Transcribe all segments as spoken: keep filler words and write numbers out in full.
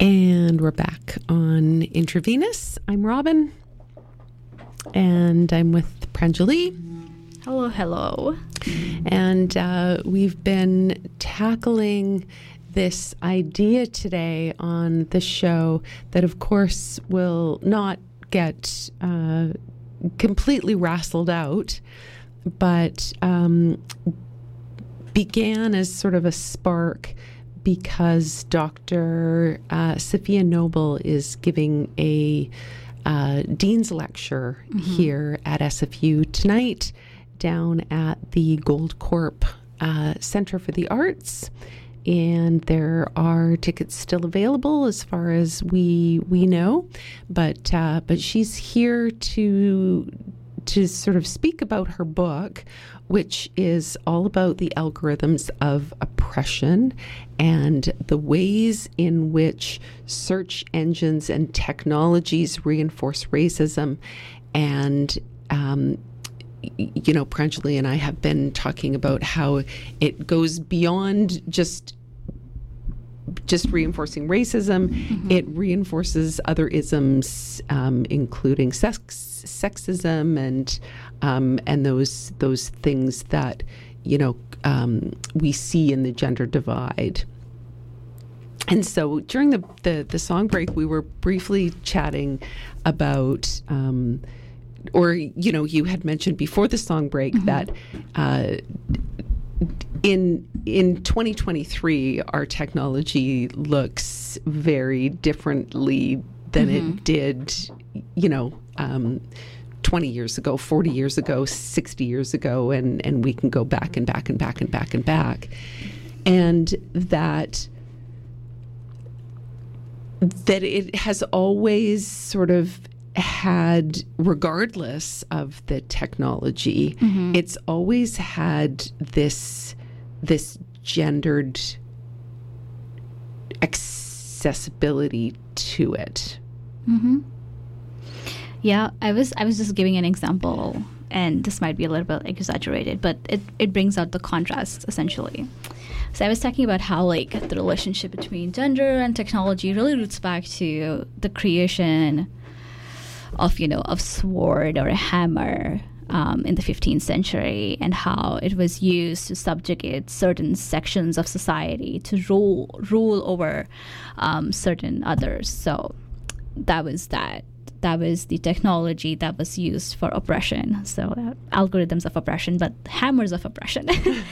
And we're back on Intravenous. I'm Robin, and I'm with Pranjali. Hello, hello. And uh, we've been tackling this idea today on the show that, of course, will not get uh, completely wrestled out, but um, began as sort of a spark because Doctor Uh, Safiya Noble is giving a uh, Dean's Lecture mm-hmm. here at S F U tonight down at the Goldcorp uh, Center for the Arts. And there are tickets still available as far as we we know. But uh, but she's here to to sort of speak about her book, which is all about the algorithms of oppression and the ways in which search engines and technologies reinforce racism. And, um, you know, Pranjali and I have been talking about how it goes beyond just just reinforcing racism. Mm-hmm. It reinforces other isms, um, including sex, sexism and um, and those those things that, you know, um, we see in the gender divide. And so during the, the, the song break, we were briefly chatting about, um, or, you know, you had mentioned before the song break mm-hmm. that uh, in in twenty twenty-three, our technology looks very differently than mm-hmm. it did, you know, um, twenty years ago, forty years ago, sixty years ago, and, and we can go back and back and back and back and back. And that that it has always sort of had, regardless of the technology, mm-hmm. it's always had this this gendered accessibility to it. Mm-hmm. Yeah, I was I was just giving an example, and this might be a little bit exaggerated, but it, it brings out the contrast, essentially. So I was talking about how, like, the relationship between gender and technology really roots back to the creation of, you know, of sword or a hammer um, in the fifteenth century, and how it was used to subjugate certain sections of society to rule rule over um, certain others. So that was that. That was the technology that was used for oppression. So uh, algorithms of oppression, but hammers of oppression.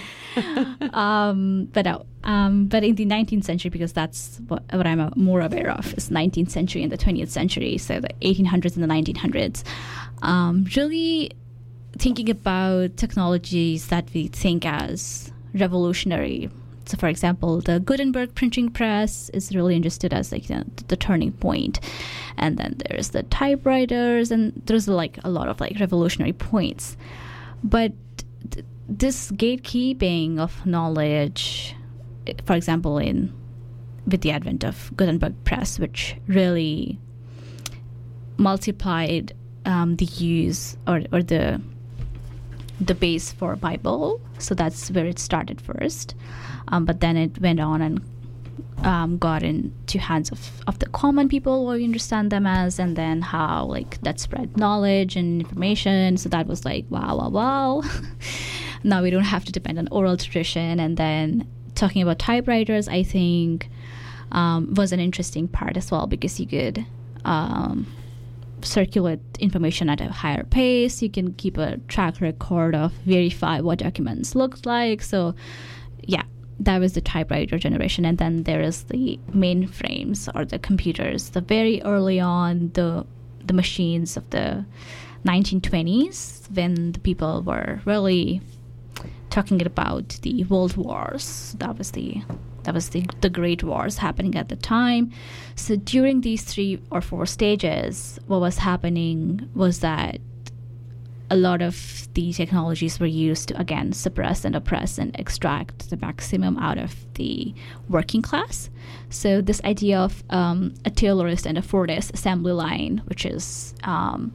um, but uh, um, but in the nineteenth century, because that's what, what I'm uh, more aware of, is nineteenth century and the twentieth century, so the eighteen hundreds and the nineteen hundreds, um, really thinking about technologies that we think as revolutionary. So, for example, the Gutenberg printing press is really understood as, like, you know, the turning point. And then there's the typewriters, and there's like a lot of like revolutionary points. But th- this gatekeeping of knowledge, for example, in with the advent of Gutenberg press, which really multiplied um, the use or, or the the base for Bible. So that's where it started first. Um, but then it went on and um, got into hands of, of the common people, what we understand them as, and then how, like, that spread knowledge and information. So that was like, wow, wow, wow. Now we don't have to depend on oral tradition. And then talking about typewriters, I think, um, was an interesting part as well, because you could um, circulate information at a higher pace. You can keep a track record of, verify what documents look like. So, yeah. That was the typewriter generation. And then there is the mainframes, or the computers. The very early on, the the machines of the nineteen twenties, when the people were really talking about the world wars. That was the that was the, the great wars happening at the time. So during these three or four stages, what was happening was that a lot of the technologies were used to, again, suppress and oppress and extract the maximum out of the working class. So this idea of um, a Taylorist and a Fordist assembly line, which is um,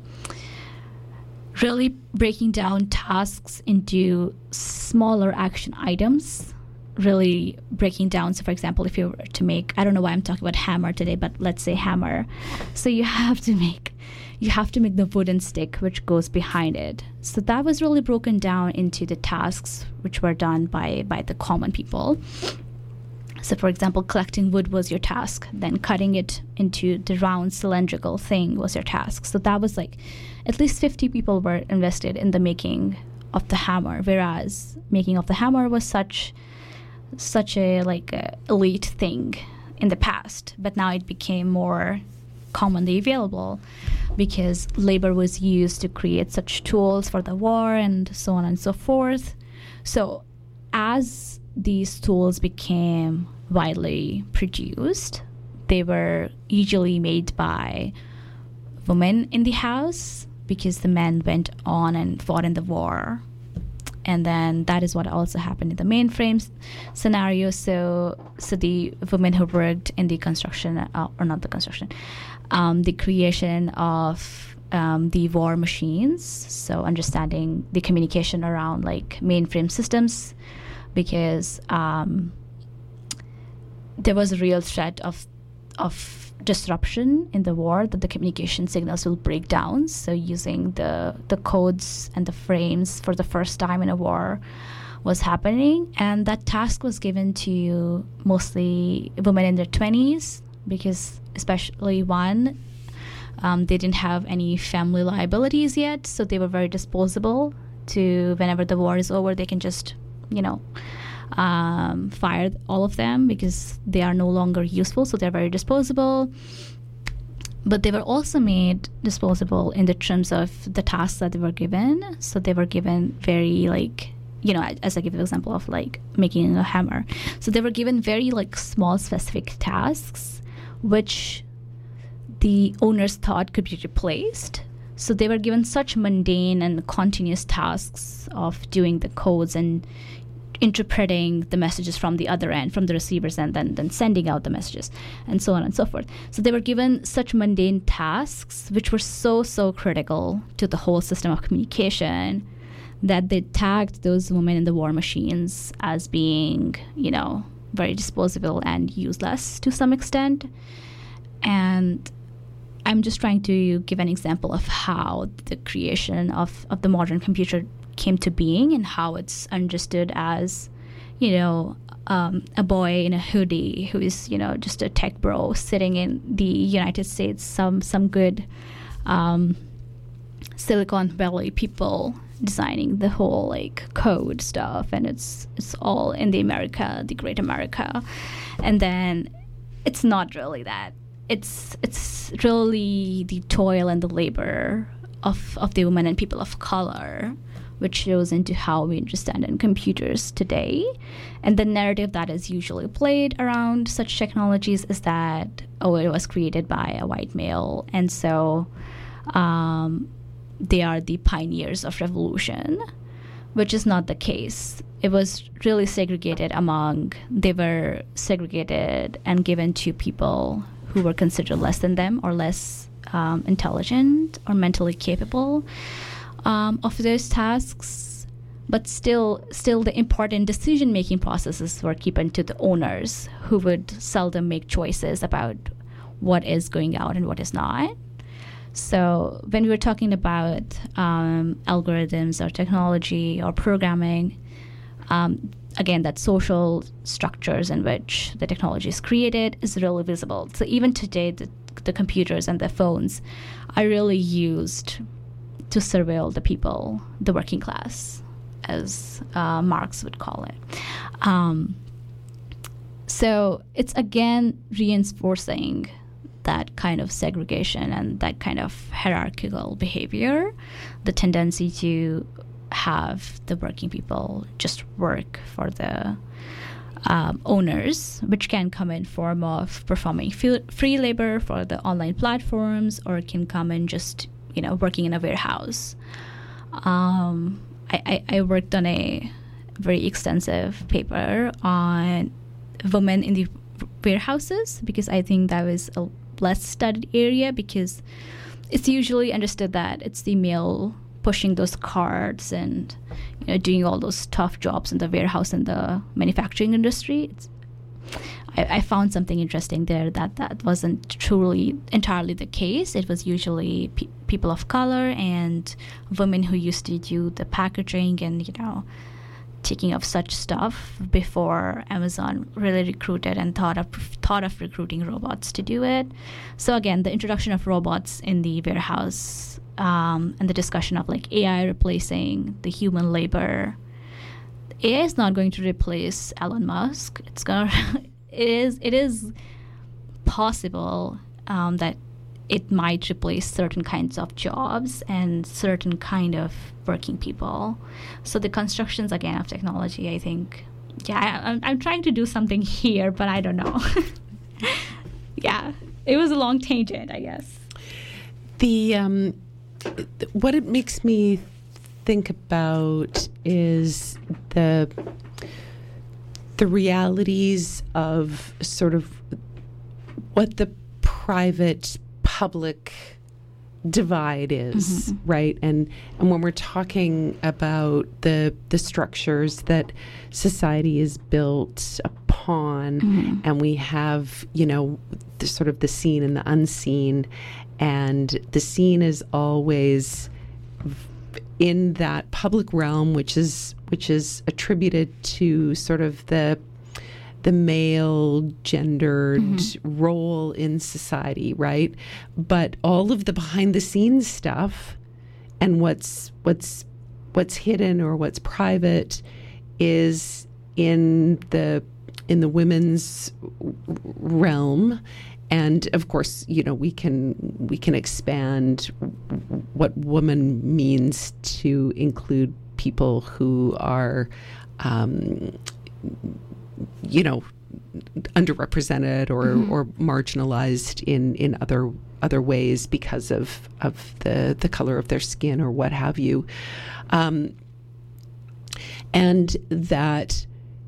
really breaking down tasks into smaller action items really breaking down. So, for example, if you were to make, I don't know why I'm talking about hammer today, but let's say hammer. So you have to make, you have to make the wooden stick which goes behind it. So that was really broken down into the tasks which were done by by the common people. So, for example, collecting wood was your task. Then cutting it into the round cylindrical thing was your task. So that was like, at least fifty people were invested in the making of the hammer, whereas making of the hammer was such such a like a elite thing in the past, but now it became more commonly available because labor was used to create such tools for the war and so on and so forth. So as these tools became widely produced, they were usually made by women in the house because the men went on and fought in the war. And then that is what also happened in the mainframe scenario. So, so the women who worked in the construction, uh, or not the construction, um, the creation of um, the war machines. So understanding the communication around like mainframe systems, because um, there was a real threat of of disruption in the war, that the communication signals will break down. So using the the codes and the frames for the first time in a war was happening, and that task was given to mostly women in their twenties, because especially one, um, they didn't have any family liabilities yet, so they were very disposable. To whenever the war is over, they can just, you know, um, fire all of them because they are no longer useful, so they're very disposable. But they were also made disposable in the terms of the tasks that they were given. So they were given very like, you know, as I give the example of like making a hammer. So they were given very like small specific tasks, which the owners thought could be replaced. So they were given such mundane and continuous tasks of doing the codes and interpreting the messages from the other end, from the receivers, and then, then sending out the messages, and so on and so forth. So they were given such mundane tasks, which were so, so critical to the whole system of communication, that they tagged those women in the war machines as being, you know, very disposable and useless to some extent. And I'm just trying to give an example of how the creation of, of the modern computer came to being and how it's understood as, you know, um, a boy in a hoodie who is, you know, just a tech bro sitting in the United States, some some good um, Silicon Valley people designing the whole like code stuff, and it's it's all in the America, the great America. And then it's not really that. It's it's really the toil and the labor of, of the women and people of color, which shows into how we understand in computers today. And the narrative that is usually played around such technologies is that, oh, it was created by a white male, and so um, they are the pioneers of revolution, which is not the case. It was really segregated among, they were segregated and given to people who were considered less than them or less um, intelligent or mentally capable um, of those tasks. But still, still the important decision-making processes were given to the owners, who would seldom make choices about what is going out and what is not. So when we were talking about um, algorithms or technology or programming, um, again, that social structures in which the technology is created is really visible. So even today, the, the computers and the phones are really used to surveil the people, the working class, as uh, Marx would call it. Um, so it's again reinforcing that kind of segregation and that kind of hierarchical behavior, the tendency to have the working people just work for the um, owners, which can come in form of performing free labor for the online platforms, or it can come in just, you know, working in a warehouse. Um, I, I, I worked on a very extensive paper on women in the warehouses, because I think that was a less studied area, because it's usually understood that it's the male pushing those carts and, you know, doing all those tough jobs in the warehouse and the manufacturing industry. It's, I, I found something interesting there that that wasn't truly entirely the case. It was usually pe- people of color and women who used to do the packaging and, you know, taking of such stuff before Amazon really recruited and thought of thought of recruiting robots to do it. So again, the introduction of robots in the warehouse um, and the discussion of like A I replacing the human labor. A I is not going to replace Elon Musk. It's gonna it is it is possible um, that it might replace certain kinds of jobs and certain kind of working people. So the constructions, again, of technology, I think, yeah, I, I'm, I'm trying to do something here, but I don't know. Yeah, it was a long tangent, I guess. The um, what it makes me think about is the the realities of sort of what the private public divide is, mm-hmm. right? And and when we're talking about the the structures that society is built upon, mm-hmm. and we have, you know, the sort of the seen and the unseen, and the seen is always in that public realm, which is which is attributed to sort of the the male gendered mm-hmm. role in society, right? But all of the behind the scenes stuff and what's what's what's hidden or what's private is in the in the women's realm. And of course, you know, we can we can expand what woman means to include people who are um, you know, underrepresented or, mm-hmm. or marginalized in, in other other ways because of of the, the color of their skin or what have you. Um, and that,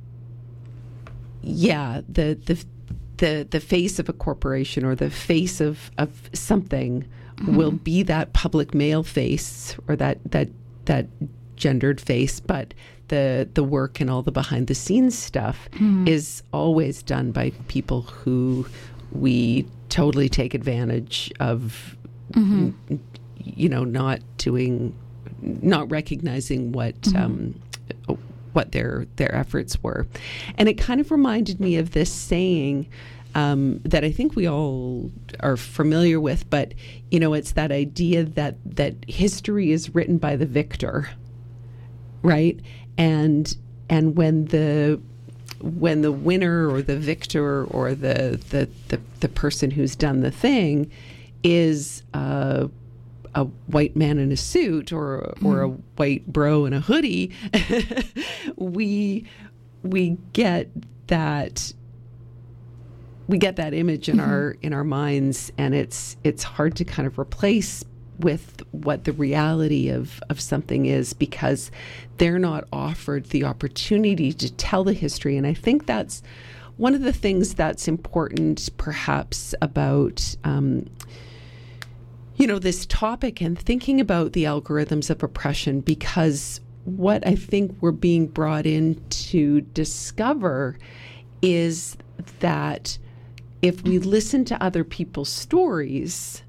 yeah, the the the the face of a corporation or the face of, of something mm-hmm. will be that public male face or that that that gendered face, but the the work and all the behind the scenes stuff mm-hmm. is always done by people who we totally take advantage of, mm-hmm. n- you know, not doing, not recognizing what mm-hmm. um, what their their efforts were. And it kind of reminded me of this saying um, that I think we all are familiar with, but, you know, it's that idea that that history is written by the victor, right? And and when the when the winner or the victor or the the, the, the person who's done the thing is uh, a white man in a suit or or a white bro in a hoodie, we we get that we get that image in mm-hmm. our in our minds, and it's it's hard to kind of replace with what the reality of, of something is, because they're not offered the opportunity to tell the history. And I think that's one of the things that's important perhaps about um, you know, this topic and thinking about the algorithms of oppression, because what I think we're being brought in to discover is that if we listen to other people's stories,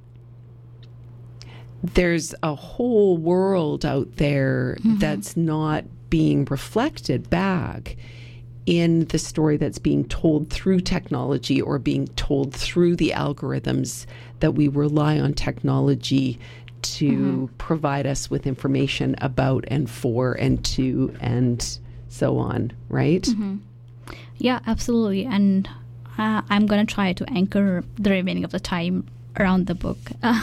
there's a whole world out there mm-hmm. that's not being reflected back in the story that's being told through technology or being told through the algorithms that we rely on technology to mm-hmm. provide us with information about and for and to and so on, right? Mm-hmm. Yeah, absolutely. And uh, I'm going to try to anchor the remaining of the time around the book.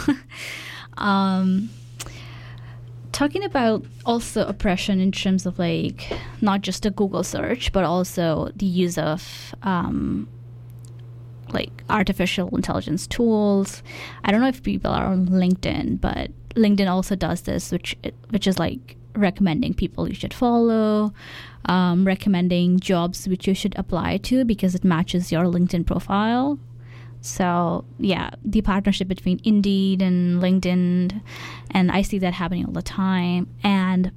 Um, talking about also oppression in terms of like not just a Google search, but also the use of um, like artificial intelligence tools. I don't know if people are on LinkedIn, but LinkedIn also does this, which which is like recommending people you should follow, um, recommending jobs which you should apply to because it matches your LinkedIn profile. So yeah, the partnership between Indeed and LinkedIn, and I see that happening all the time. And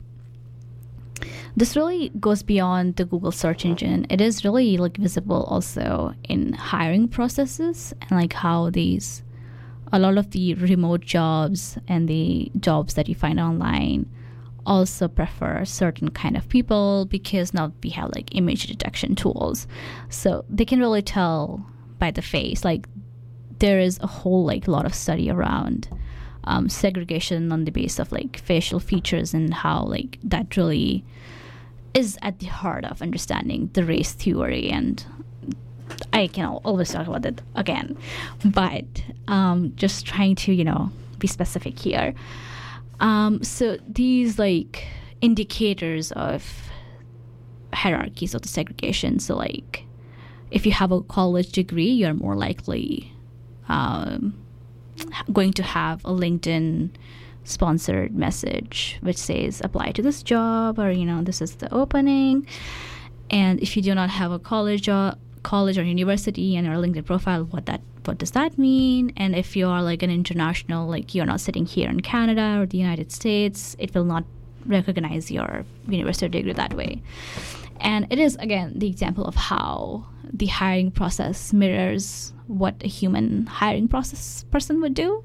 this really goes beyond the Google search engine. It is really like visible also in hiring processes, and like how these, a lot of the remote jobs and the jobs that you find online also prefer certain kind of people, because now we have like image detection tools. So they can really tell by the face. Like there is a whole like lot of study around um, segregation on the basis of like facial features, and how like that really is at the heart of understanding the race theory. And I can always talk about that again, but um, just trying to, you know, be specific here. Um, so these like indicators of hierarchies of the segregation. So like if you have a college degree, you're more likely um, going to have a LinkedIn sponsored message which says apply to this job, or you know, this is the opening. And if you do not have a college job, college or university and your LinkedIn profile, what that what does that mean? And if you are like an international, like you're not sitting here in Canada or the United States, it will not recognize your university degree that way. And it is again the example of how the hiring process mirrors what a human hiring process person would do.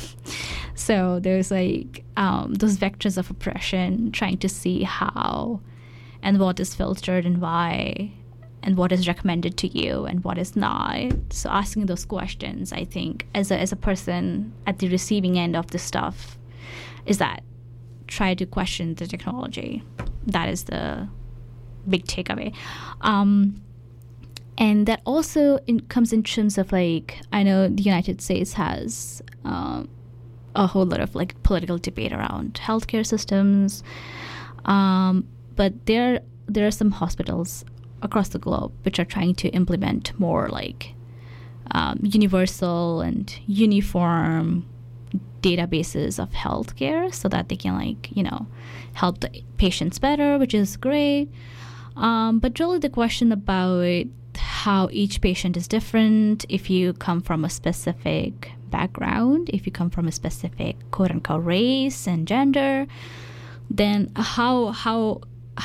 So there's like um, those vectors of oppression, trying to see how and what is filtered and why, and what is recommended to you and what is not. So asking those questions, I think, as a, as a person at the receiving end of this stuff, is that try to question the technology. That is the big takeaway. Um, and that also in, comes in terms of like, I know the United States has um, a whole lot of like political debate around healthcare systems. Um, but there, there are some hospitals across the globe which are trying to implement more like um, universal and uniform databases of healthcare, so that they can like, you know, help the patients better, which is great. Um, but really the question about how each patient is different, if you come from a specific background, if you come from a specific quote unquote race and gender, then how how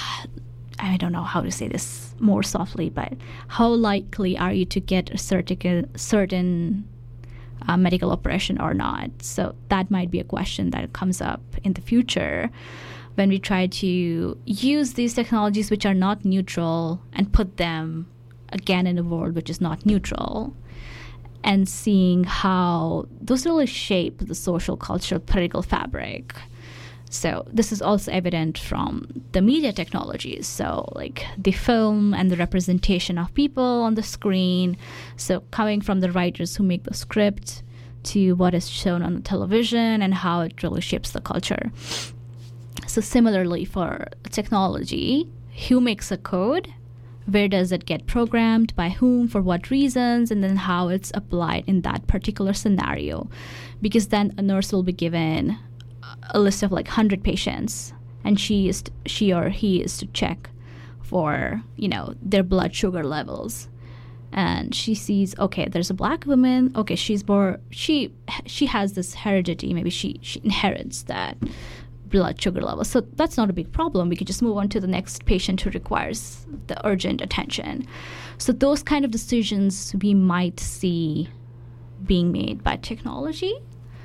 I don't know how to say this more softly, but how likely are you to get a certain certain uh, medical operation or not? So that might be a question that comes up in the future when we try to use these technologies which are not neutral and put them again in a world which is not neutral, and seeing how those really shape the social, cultural, political fabric. So this is also evident from the media technologies. So like the film and the representation of people on the screen. So coming from the writers who make the script to what is shown on the television and how it really shapes the culture. So similarly for technology, who makes a code? Where does it get programmed? By whom? For what reasons? And then how it's applied in that particular scenario. Because then a nurse will be given a list of like one hundred patients, and she is to, she or he is to check for, you know, their blood sugar levels. And she sees, okay, there's a black woman, okay, she's more she she has this heredity, maybe she, she inherits that blood sugar level. So that's not a big problem. We could just move on to the next patient who requires the urgent attention. So those kind of decisions we might see being made by technology.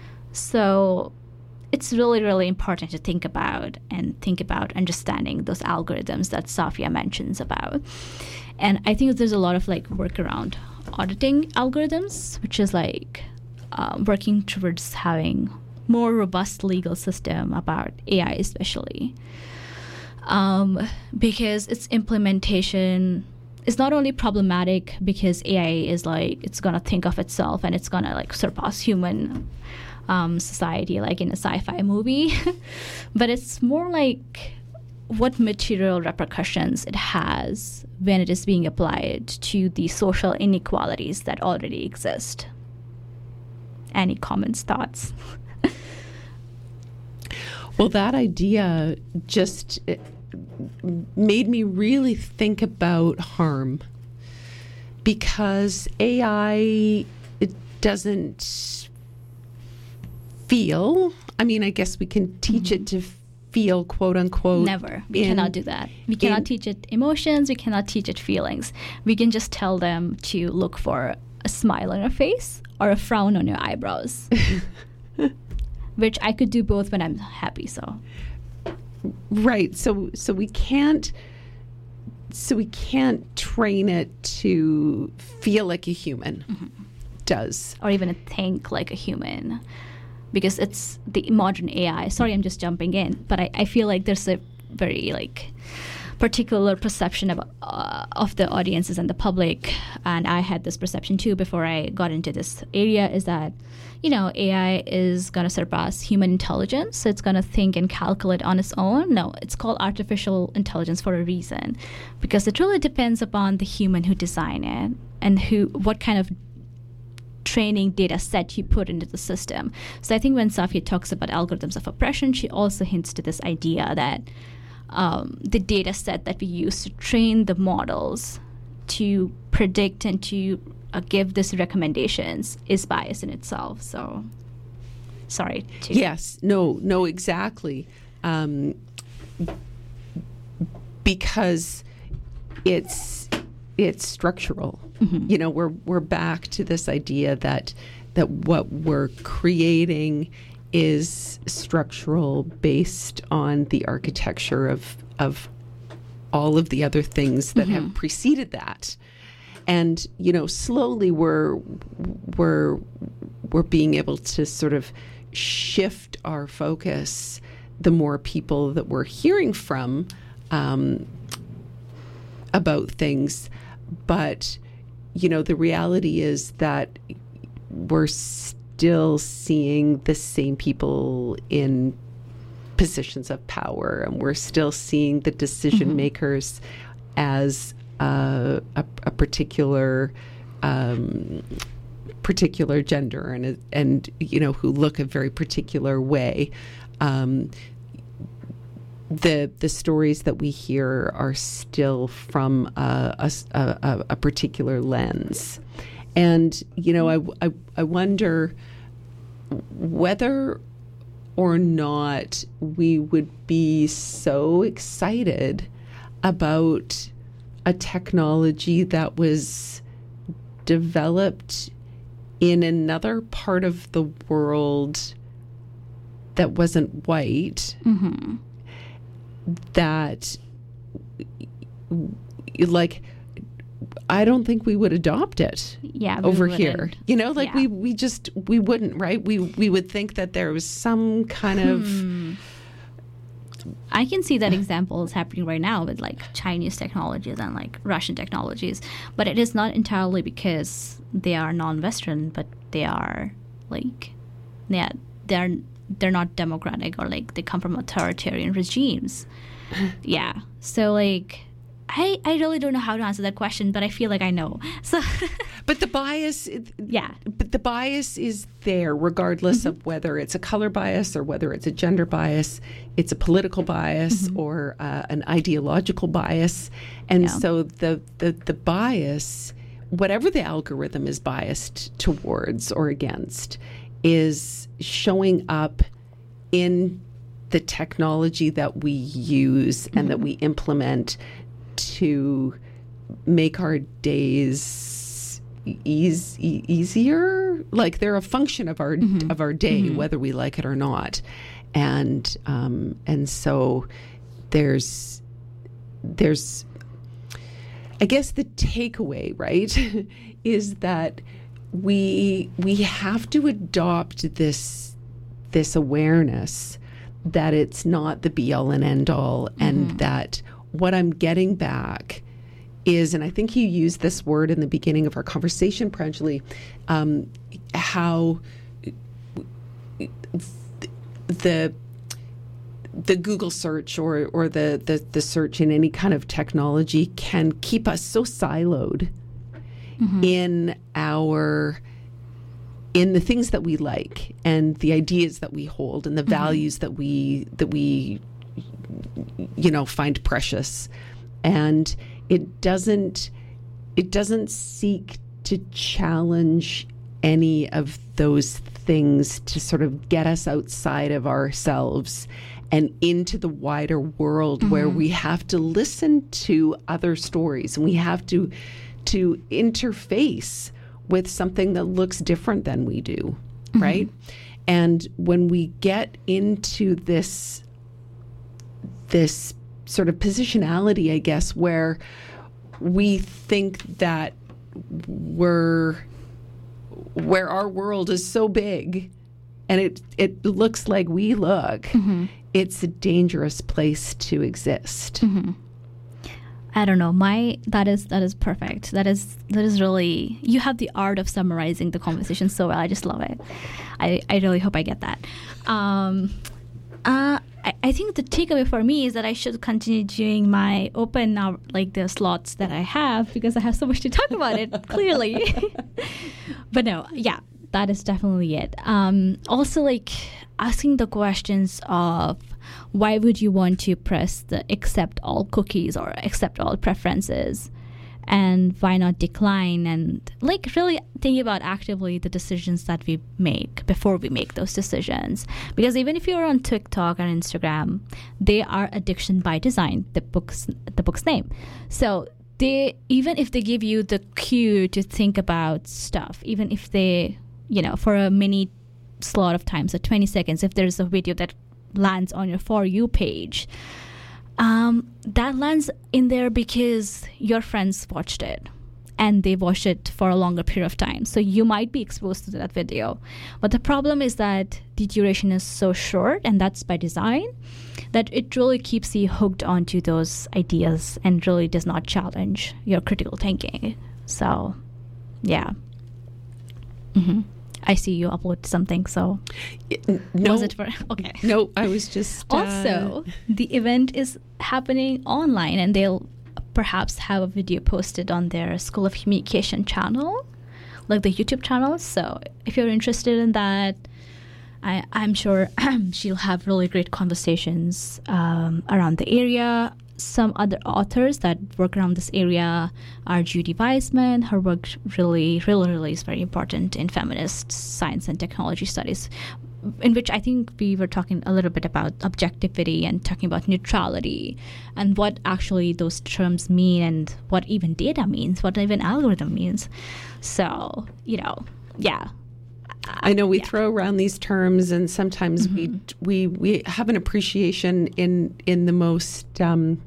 So it's really, really important to think about and think about understanding those algorithms that Safia mentions about. And I think there's a lot of like work around auditing algorithms, which is like uh, working towards having more robust legal system about A I especially. Um, because its implementation is not only problematic because A I is like, it's going to think of itself and it's going to like surpass human Um, society, like in a sci-fi movie, but it's more like what material repercussions it has when it is being applied to the social inequalities that already exist. Any comments, thoughts? Well, that idea just made me really think about harm, because A I it doesn't feel. I mean, I guess we can teach mm-hmm. it to feel, quote unquote. Never. We in, cannot do that. We cannot in, teach it emotions. We cannot teach it feelings. We can just tell them to look for a smile on your face or a frown on your eyebrows, which I could do both when I'm happy. So, right. So, so we can't. So we can't train it to feel like a human mm-hmm. does, or even think like a human. Because it's the modern A I. Sorry, I'm just jumping in, but I, I feel like there's a very like particular perception of uh, of the audiences and the public, and I had this perception too before I got into this area. Is that you know A I is going to surpass human intelligence? So it's going to think and calculate on its own? No, it's called artificial intelligence for a reason, because it really depends upon the human who designed it and who what kind of training data set you put into the system. So I think when Safia talks about algorithms of oppression, she also hints to this idea that um, the data set that we use to train the models to predict and to uh, give these recommendations is biased in itself. So, sorry. To yes, no, no, exactly. Um, because it's it's structural. Mm-hmm. You know, we're we're back to this idea that that what we're creating is structural, based on the architecture of of all of the other things that mm-hmm. have preceded that. And you know, slowly we're we're we're being able to sort of shift our focus. The more people that we're hearing from um, about things, but you know, the reality is that we're still seeing the same people in positions of power, and we're still seeing the decision mm-hmm. makers as uh, a, a particular um, particular gender, and and you know, who look a very particular way. Um, the the stories that we hear are still from a, a, a, a particular lens. And, you know, I, I, I wonder whether or not we would be so excited about a technology that was developed in another part of the world that wasn't white. Mm-hmm. That, like, I don't think we would adopt it yeah, over wouldn't. here. You know, like yeah. we, we just, we wouldn't, right? We we would think that there was some kind of... Hmm. I can see that example is happening right now with like Chinese technologies and like Russian technologies. But it is not entirely because they are non-Western, but they are like, yeah, they're... they're not democratic, or like they come from authoritarian regimes. Yeah. So like I I really don't know how to answer that question, but I feel like I know. So but the bias yeah. But the bias is there regardless mm-hmm. of whether it's a color bias or whether it's a gender bias, it's a political bias mm-hmm. or uh, an ideological bias. And yeah. so the, the the bias, whatever the algorithm is biased towards or against, is showing up in the technology that we use mm-hmm. and that we implement to make our days ease, e- easier. Like they're a function of our mm-hmm. of our day, mm-hmm. whether we like it or not. And um, and so there's there's I guess the takeaway, right, is that we we have to adopt this this awareness that it's not the be all and end all, mm-hmm. and that what I'm getting back is, and I think you used this word in the beginning of our conversation, Pranjali, um, how the the Google search or or the, the the search in any kind of technology can keep us so siloed mm-hmm. in our in the things that we like and the ideas that we hold and the mm-hmm. values that we that we you know find precious, and it doesn't it doesn't seek to challenge any of those things to sort of get us outside of ourselves and into the wider world, mm-hmm. where we have to listen to other stories and we have to to interface with something that looks different than we do, mm-hmm. right? And when we get into this this sort of positionality, I guess, where we think that we're where our world is so big and it it looks like we look, mm-hmm. it's a dangerous place to exist. Mm-hmm. I don't know. My that is that is perfect. That is that is really, you have the art of summarizing the conversation so well. I just love it. I, I really hope I get that. Um, uh, I, I think the takeaway for me is that I should continue doing my open now, like the slots that I have, because I have so much to talk about it, clearly. But no, yeah, that is definitely it. Um, also, like asking the questions of why would you want to press the accept all cookies or accept all preferences, and why not decline, and like really thinking about actively the decisions that we make before we make those decisions. Because even if you're on TikTok and Instagram, they are addiction by design, the book's the book's name. So they, even if they give you the cue to think about stuff, even if they, you know, for a mini slot of time, so twenty seconds, if there's a video that lands on your For You page, um, that lands in there because your friends watched it and they watched it for a longer period of time. So you might be exposed to that video. But the problem is that the duration is so short, and that's by design, that it really keeps you hooked onto those ideas and really does not challenge your critical thinking. So, yeah. Mm-hmm. I see you upload something, so no, was it for okay? No, I was just uh... also the event is happening online, and they'll perhaps have a video posted on their School of Communication channel, like the YouTube channel. So if you're interested in that, I, I'm sure she'll have really great conversations um, around the area. Some other authors that work around this area are Judy Weissman. Her work really, really, really is very important in feminist science and technology studies, in which I think we were talking a little bit about objectivity and talking about neutrality and what actually those terms mean and what even data means, what even algorithm means. So, you know, yeah. I know we yeah. throw around these terms, and sometimes mm-hmm. we we we have an appreciation in in the most um,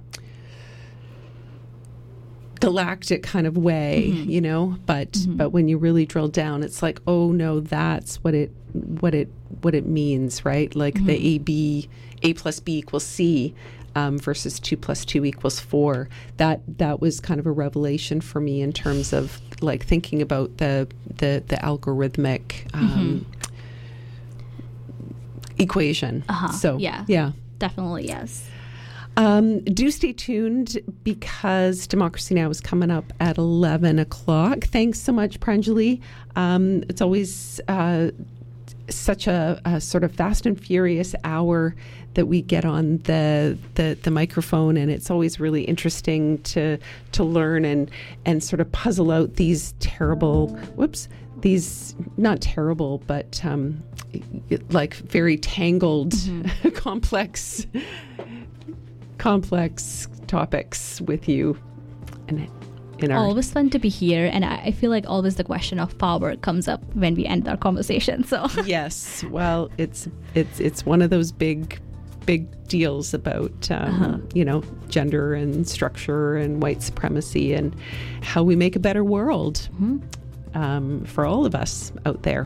galactic kind of way, mm-hmm. you know. But mm-hmm. but when you really drill down, it's like, oh no, that's what it what it what it means, right? Like mm-hmm. the A B A plus B equals C. Um, versus two plus two equals four. That that was kind of a revelation for me in terms of like thinking about the the, the algorithmic um, mm-hmm. equation. Uh-huh. So yeah, yeah, definitely yes. Um, do stay tuned, because Democracy Now! Is coming up at eleven o'clock. Thanks so much, Pranjali. Um, it's always uh, such a, a sort of fast and furious hour that we get on the, the the microphone, and it's always really interesting to to learn and and sort of puzzle out these terrible whoops these not terrible but um, like very tangled mm-hmm. complex complex topics with you. And in our always fun to be here, and I, I feel like always the question of power comes up when we end our conversation. So yes, well, it's it's it's one of those big big deals about um, uh-huh. you know, gender and structure and white supremacy and how we make a better world mm-hmm. um, for all of us out there.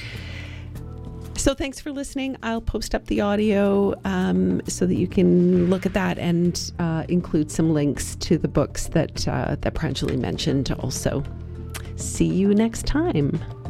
So thanks for listening. I'll post up the audio um, so that you can look at that and uh, include some links to the books that uh, that Pranjali mentioned also. See you next time.